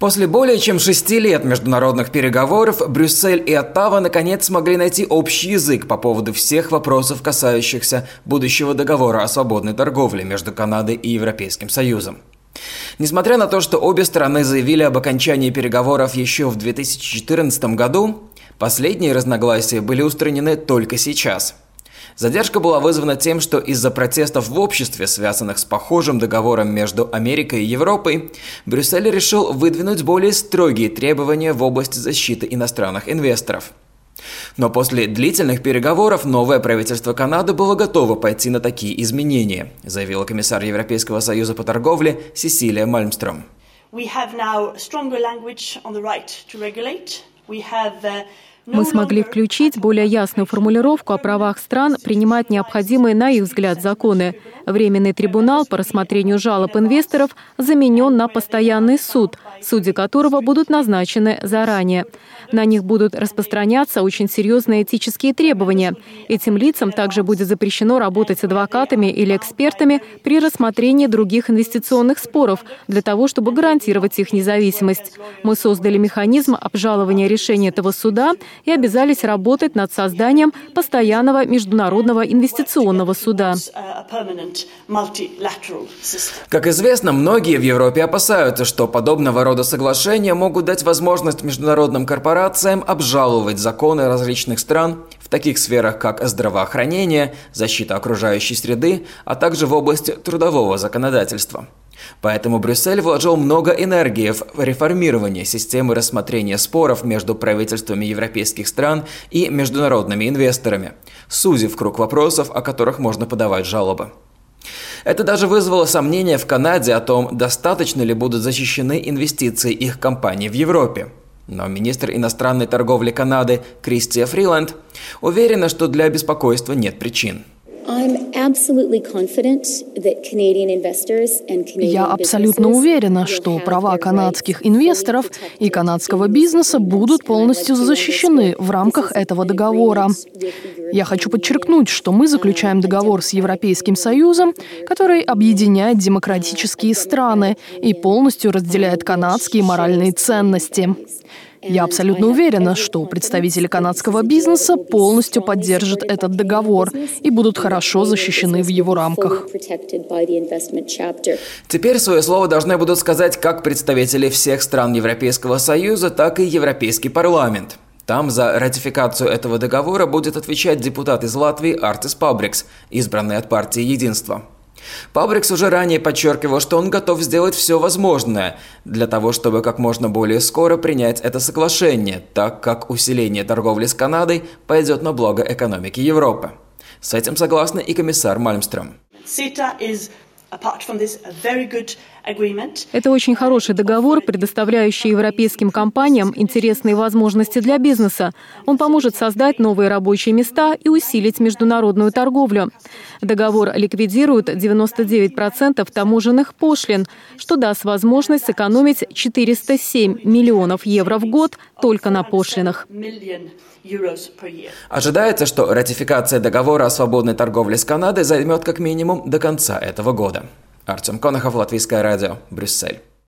После более чем 6 лет международных переговоров Брюссель и Оттава наконец смогли найти общий язык по поводу всех вопросов, касающихся будущего договора о свободной торговле между Канадой и Европейским Союзом. Несмотря на то, что обе стороны заявили об окончании переговоров еще в 2014 году, последние разногласия были устранены только сейчас. Задержка была вызвана тем, что из-за протестов в обществе, связанных с похожим договором между Америкой и Европой, Брюссель решил выдвинуть более строгие требования в области защиты иностранных инвесторов. Но после длительных переговоров новое правительство Канады было готово пойти на такие изменения, заявила комиссар Европейского союза по торговле Сесилия Мальмстрём. Мы смогли включить более ясную формулировку о правах стран принимать необходимые, на их взгляд, законы. Временный трибунал по рассмотрению жалоб инвесторов заменен на постоянный суд, судьи которого будут назначены заранее. На них будут распространяться очень серьезные этические требования. Этим лицам также будет запрещено работать с адвокатами или экспертами при рассмотрении других инвестиционных споров для того, чтобы гарантировать их независимость. Мы создали механизм обжалования решения этого суда и обязались работать над созданием постоянного международного инвестиционного суда. Как известно, многие в Европе опасаются, что подобного рода соглашения могут дать возможность международным корпорациям обжаловать законы различных стран в таких сферах, как здравоохранение, защита окружающей среды, а также в области трудового законодательства. Поэтому Брюссель вложил много энергии в реформирование системы рассмотрения споров между правительствами европейских стран и международными инвесторами, сузив круг вопросов, о которых можно подавать жалобы. Это даже вызвало сомнения в Канаде о том, достаточно ли будут защищены инвестиции их компаний в Европе. Но министр иностранной торговли Канады Кристия Фриланд уверена, что для беспокойства нет причин. Я абсолютно уверена, что права канадских инвесторов и канадского бизнеса будут полностью защищены в рамках этого договора. Я хочу подчеркнуть, что мы заключаем договор с Европейским Союзом, который объединяет демократические страны и полностью разделяет канадские моральные ценности. Я абсолютно уверена, что представители канадского бизнеса полностью поддержат этот договор и будут хорошо защищены в его рамках. Теперь свое слово должны будут сказать как представители всех стран Европейского Союза, так и Европейский парламент. Там за ратификацию этого договора будет отвечать депутат из Латвии Артис Пабрикс, избранный от партии «Единство». Пабрикс уже ранее подчеркивал, что он готов сделать все возможное для того, чтобы как можно более скоро принять это соглашение, так как усиление торговли с Канадой пойдет на благо экономики Европы. С этим согласна и комиссар Мальмстрём. Это очень хороший договор, предоставляющий европейским компаниям интересные возможности для бизнеса. Он поможет создать новые рабочие места и усилить международную торговлю. Договор ликвидирует 99% таможенных пошлин, что даст возможность сэкономить 407 миллионов евро в год только на пошлинах. Ожидается, что ратификация договора о свободной торговле с Канадой займет как минимум до конца этого года. Артем Конохов, Латвийское радио, Брюссель.